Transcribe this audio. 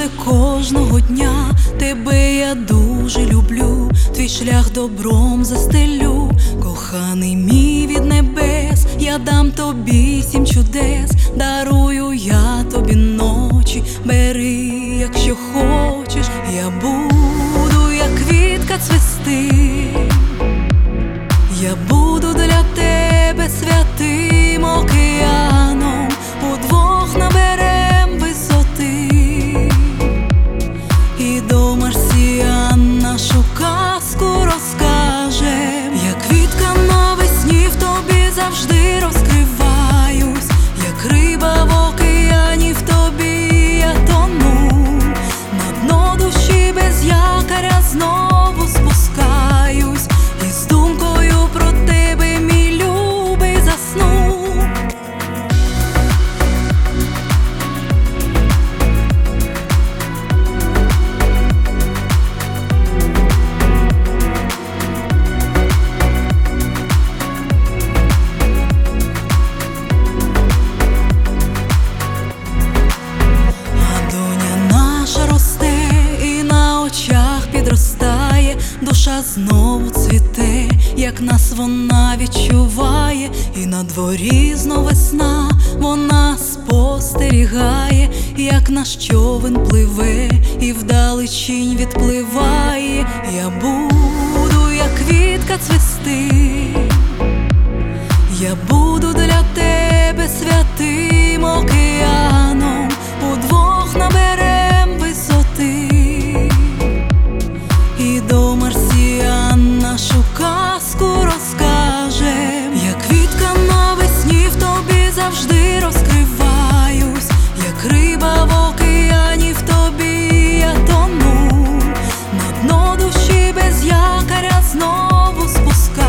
сльози кожного дня. Тебе я дуже люблю, твій шлях добром застелю. Коханий мій від небес, я дам тобі 7 чудес. Дарую я тобі ночі, бери, якщо хочеш. Я буду, як квітка цвісти, я буду для тебе святим океаном. Удвох наберем висоти і до марсіан нашу казку розкажем. Я квітка навесні, в тобі завжди розкриваюсь, як риба в океані, в тобі я тону. На дно душі без якоря знову спускаюсь, і з думкою про тебе, мій любий, засну. Душа знову цвіте, як нас вона відчуває, і на дворі знов весна, вона спостерігає, як наш човен пливе і вдалечінь відпливає. Я буду, як квітка цвісти, я буду для тебе святим океаном. Удвох наберем висоти і до марсіан нашу казку розкажем. Я квітка навесні, в тобі завжди розкриваюсь, як риба в океані, в тобі я тону. На дно душі без якоря знову спускаюсь,